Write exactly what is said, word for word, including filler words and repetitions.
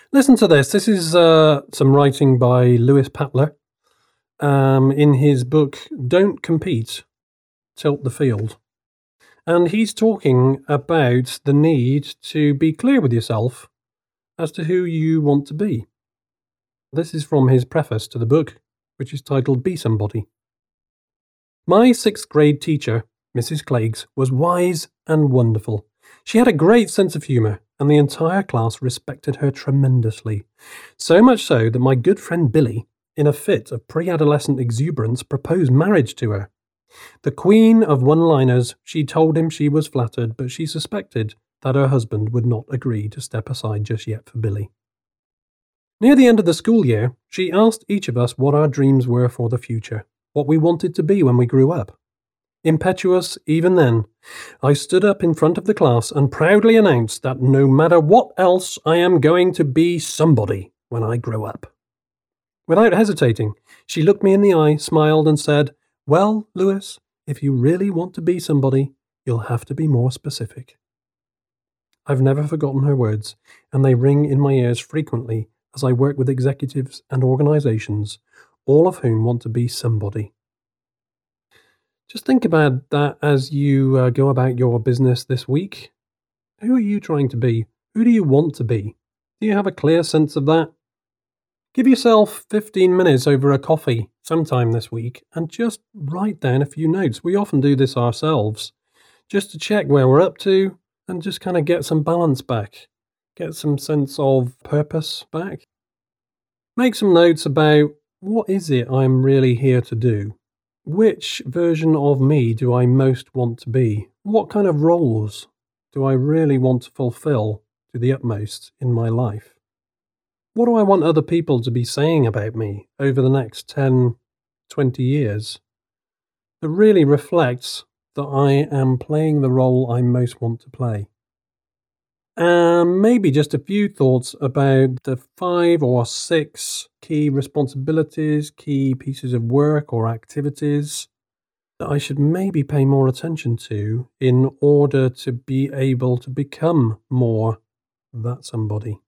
Listen to this. This is uh, some writing by Lewis Patler um, in his book, Don't Compete, Tilt the Field. And he's talking about the need to be clear with yourself as to who you want to be. This is from his preface to the book, which is titled Be Somebody. My sixth grade teacher, Missus Cleggs, was wise and wonderful. She had a great sense of humour, and the entire class respected her tremendously. So much so that my good friend Billy, in a fit of pre-adolescent exuberance, proposed marriage to her. The queen of one-liners, she told him she was flattered, but she suspected that her husband would not agree to step aside just yet for Billy. Near the end of the school year, she asked each of us what our dreams were for the future, what we wanted to be when we grew up. Impetuous even then, I stood up in front of the class and proudly announced that no matter what else, I am going to be somebody when I grow up. Without hesitating, she looked me in the eye, smiled and said, "Well, Lewis, if you really want to be somebody, you'll have to be more specific." I've never forgotten her words, and they ring in my ears frequently as I work with executives and organisations, all of whom want to be somebody. Just think about that as you uh, go about your business this week. Who are you trying to be? Who do you want to be? Do you have a clear sense of that? Give yourself fifteen minutes over a coffee sometime this week and just write down a few notes. We often do this ourselves, just to check where we're up to and just kind of get some balance back, get some sense of purpose back. Make some notes about what is it I'm really here to do. Which version of me do I most want to be? What kind of roles do I really want to fulfill to the utmost in my life? What do I want other people to be saying about me over the next ten, twenty years that really reflects that I am playing the role I most want to play? And maybe just a few thoughts about the five or six key responsibilities, key pieces of work or activities that I should maybe pay more attention to in order to be able to become more that somebody.